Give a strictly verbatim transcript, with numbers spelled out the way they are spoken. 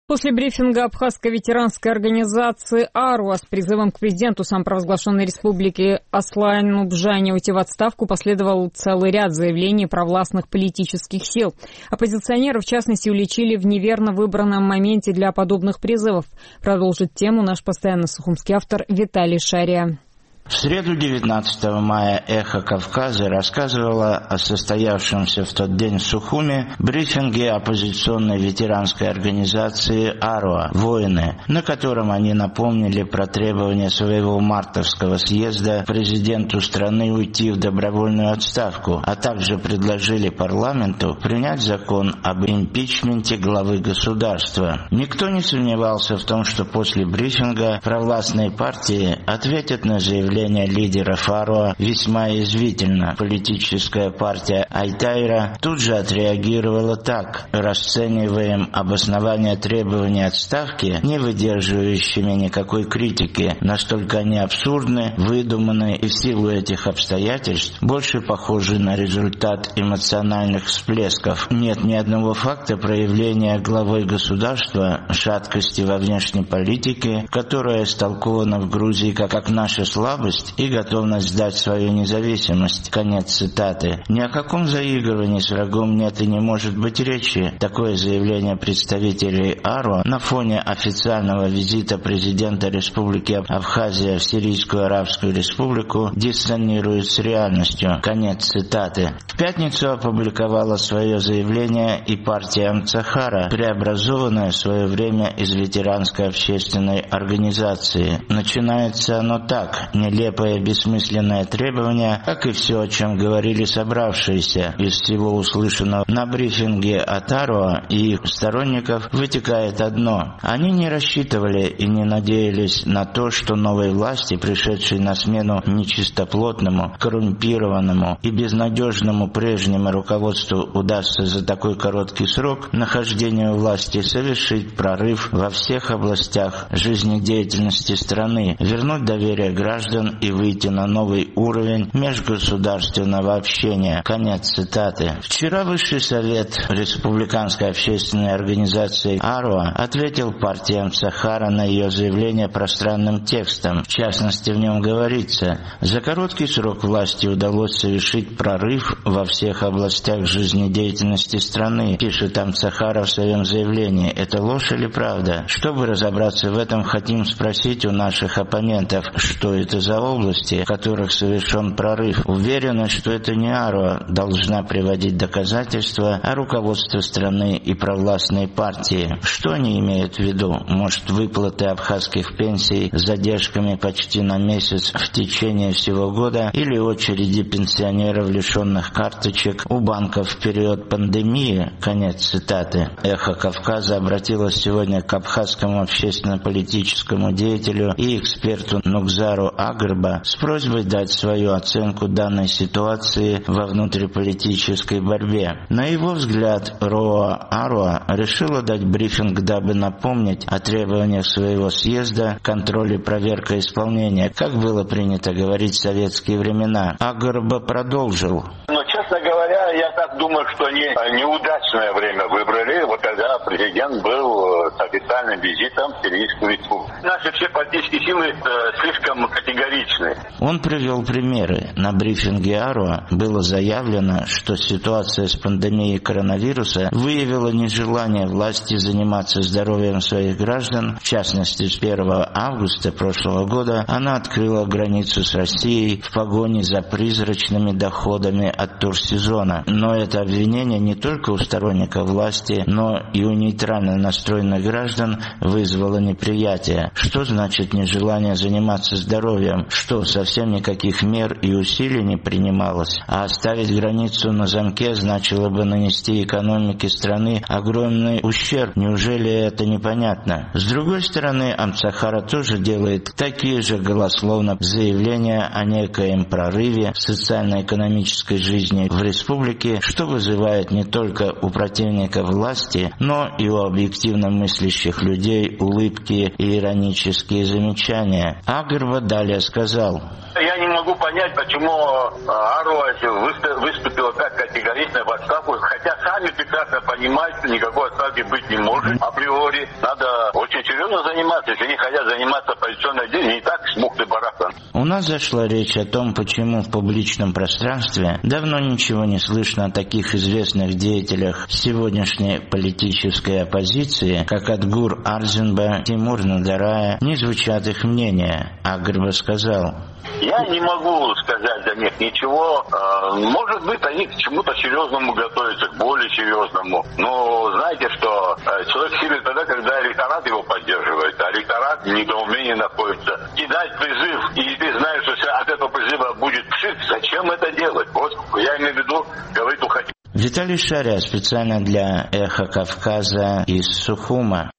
После брифинга абхазской ветеранской организации «Аруа» с призывом к президенту самопровозглашенной республики Аслану Бжане уйти в отставку последовал целый ряд заявлений провластных политических сил. Оппозиционеры, в частности, уличили в неверно выбранном моменте для подобных призывов. Продолжит тему наш постоянно сухумский автор Виталий Шария. В среду девятнадцатого мая «Эхо Кавказа» рассказывала о состоявшемся в тот день в Сухуме брифинге оппозиционной ветеранской организации «Аруа» «Воины», на котором они напомнили про требование своего мартовского съезда президенту страны уйти в добровольную отставку, а также предложили парламенту принять закон об импичменте главы государства. Никто не сомневался в том, что после брифинга провластные партии ответят на заявление лидеров «Аруа» весьма язвительно. Политическая партия Айтайра тут же отреагировала так: расцениваем обоснование требования отставки не выдерживающими никакой критики. Настолько они абсурдны, выдуманы и в силу этих обстоятельств больше похожи на результат эмоциональных всплесков. Нет ни одного факта проявления главой государства шаткости во внешней политике, которая истолкована в Грузии как, как наша слабость и готовность сдать свою независимость. Конец цитаты. Ни о каком заигрывании с врагом нет и не может быть речи. Такое заявление представителей «Аруа» на фоне официального визита президента Республики Абхазия в Сирийскую Арабскую Республику диссонирует с реальностью. Конец цитаты. В пятницу опубликовала свое заявление и партия Амцахара, преобразованная в свое время из ветеранской общественной организации. Начинается оно так: нелепое бессмысленное требование, как и все, о чем говорили собравшиеся. Из всего услышанного на брифинге от «Аруа» и их сторонников вытекает одно: они не рассчитывали и не надеялись на то, что новой власти, пришедшей на смену нечистоплотному, коррумпированному и безнадежному прежнему руководству, удастся за такой короткий срок нахождения у власти совершить прорыв во всех областях жизнедеятельности страны, вернуть доверие граждан и выйти на новый уровень межгосударственного общения. Конец цитаты. Вчера Высший совет республиканской общественной организации «Аруа» ответил партии Амцахара на ее заявление пространным текстом. В частности, в нем говорится: за короткий срок власти удалось совершить прорыв во всех областях жизнедеятельности страны, пишет Амцахара в своем заявлении. Это ложь или правда? Чтобы разобраться в этом, хотим спросить у наших оппонентов, что это за области, в которых совершен прорыв. Уверена, что это не «Аруа» должна приводить доказательства, а руководство страны и провластные партии. Что они имеют в виду? Может, выплаты абхазских пенсий с задержками почти на месяц в течение всего года, или очереди пенсионеров, лишенных карточек у банков в период пандемии? Конец цитаты. «Эхо Кавказа» обратилось сегодня к абхазскому общественно-политическому деятелю и эксперту Нукзару Агырба с просьбой дать свою оценку данной ситуации во внутриполитической борьбе. На его взгляд, РОА «Аруа» решила дать брифинг, дабы напомнить о требованиях своего съезда, контроле и проверка исполнения, как было принято говорить в советские времена. Агырба продолжил. Но, честно говоря, я так думаю, что они неудачное время выбрали, вот когда президент был с официальным визитом в Сирийскую республику. Наши все политические силы э, слишком категоричны. Он привел примеры. На брифинге «Аруа» было заявлено, что ситуация с пандемией коронавируса выявила нежелание власти заниматься здоровьем своих граждан. В частности, с первого августа прошлого года она открыла границу с Россией в погоне за призрачными доходами от турсезона. Но это обвинение не только у сторонников власти, но и у нейтрально настроенных граждан вызвало неприятие. Что значит нежелание заниматься здоровьем? Что, совсем никаких мер и усилий не принималось? А оставить границу на замке значило бы нанести экономике страны огромный ущерб. Неужели это непонятно? С другой стороны, Амцахара тоже делает такие же голословно заявления о некоем прорыве в социально-экономической жизни в республике, что вызывает не только у противников власти, но и у объективно мыслящих людей улыбки и иронические замечания. Агырба далее сказал: я не могу понять, почему «Аруа» выступила так категорично в отставку, хотя сам сами прекрасно понимают, что никакой отставки быть не может априори. Надо очень серьезно заниматься, если они хотят заниматься оппозиционной деятельностью, не так с бухты-барахтом. У нас зашла речь о том, почему в публичном пространстве давно ничего не слышно о таких известных деятелях сегодняшней политической оппозиции, как Адгур Арзенба, Тимур Надарая, не звучат их мнения. Агрба сказал: я не могу сказать за них ничего. Может быть, они к чему-то серьезному готовятся, к более серьезному. Но знаете, что человек сильный тогда, когда электорат его поддерживает, а электорат в недоумении находится. Кидать призыв, и ты знаешь, что от этого призыва будет пшик, зачем это делать? Вот я имею в виду, говорит, уходи. Виталий Шаря специально для «Эхо Кавказа» из Сухума.